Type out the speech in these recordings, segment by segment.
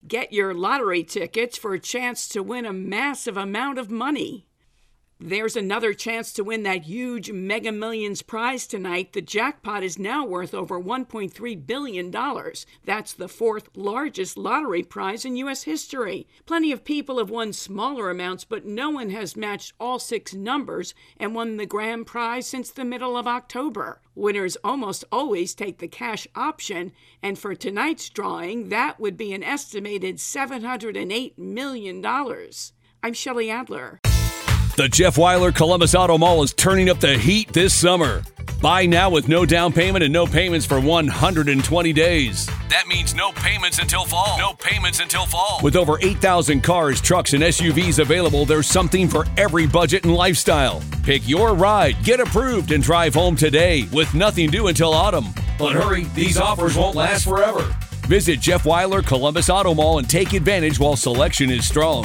Get your lottery tickets for a chance to win a massive amount of money. There's another chance to win that huge Mega Millions prize tonight. The jackpot is now worth over $1.3 billion. That's the fourth largest lottery prize in U.S. history. Plenty of people have won smaller amounts, but no one has matched all 6 numbers and won the grand prize since the middle of October. Winners almost always take the cash option, and for tonight's drawing, that would be an estimated $708 million. I'm Shelley Adler. The Jeff Weiler Columbus Auto Mall is turning up the heat this summer. Buy now with no down payment and no payments for 120 days. That means no payments until fall. No payments until fall. With over 8,000 cars, trucks, and SUVs available, there's something for every budget and lifestyle. Pick your ride, get approved, and drive home today with nothing due until autumn. But hurry, these offers won't last forever. Visit Jeff Weiler Columbus Auto Mall and take advantage while selection is strong.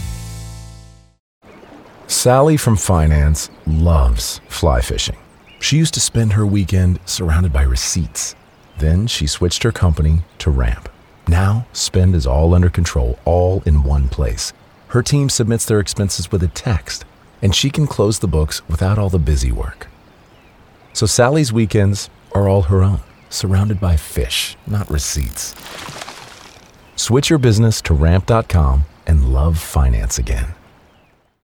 Sally from finance loves fly fishing. She used to spend her weekend surrounded by receipts. Then she switched her company to Ramp. Now, spend is all under control, all in one place. Her team submits their expenses with a text, and she can close the books without all the busy work. So Sally's weekends are all her own, surrounded by fish, not receipts. Switch your business to Ramp.com and love finance again.